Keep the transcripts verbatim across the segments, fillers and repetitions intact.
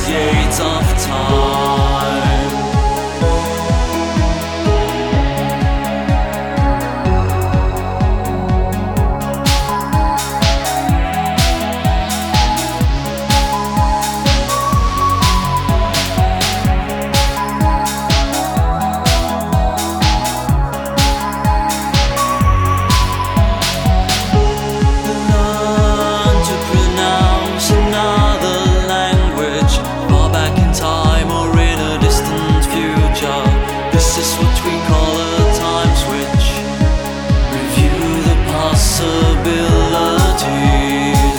gates of time. Learn to pronounce another language, far back in time or in a distant future. This is what we call a time switch. Review the possibilities.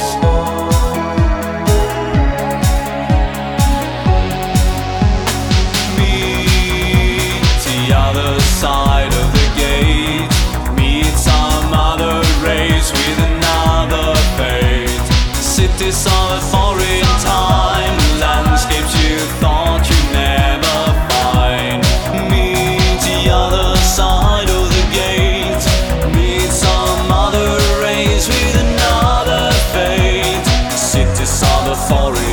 Meet the other side of the gate. Meet some other race with another fate. Cities of a foreign time, landscapes you thought you'd never find. Meet the other side of the gate. Meet some other race with another fate. Cities of a foreign